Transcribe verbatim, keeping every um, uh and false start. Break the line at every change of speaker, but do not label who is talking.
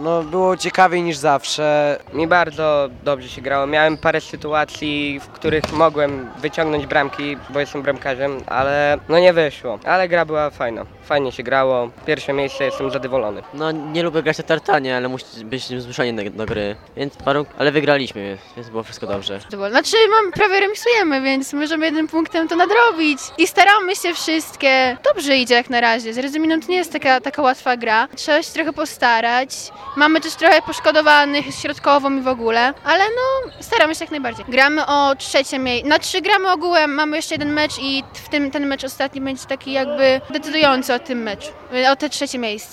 No, było ciekawiej niż zawsze.
Mi bardzo dobrze się grało. Miałem parę sytuacji, w których mogłem wyciągnąć bramki, bo jestem bramkarzem, ale no nie wyszło. Ale gra była fajna. Fajnie się grało. Pierwsze miejsce, jestem zadowolony.
No nie lubię grać na tartanie, ale musi być zmuszenie do, do gry, więc paru, ale wygraliśmy, więc było wszystko dobrze.
Znaczy mam, prawie remisujemy, więc możemy jednym punktem to nadrobić i staramy się wszystkie. Dobrze idzie jak na razie, z Rezuminą to nie jest taka, taka łatwa gra, trzeba się trochę postarać. Mamy też trochę poszkodowanych środkową i w ogóle, ale no staramy się jak najbardziej. Gramy o trzecie miejsce, znaczy gramy ogółem, mamy jeszcze jeden mecz i w tym ten mecz ostatni będzie taki jakby decydujący o tym meczu, o te trzecie miejsce.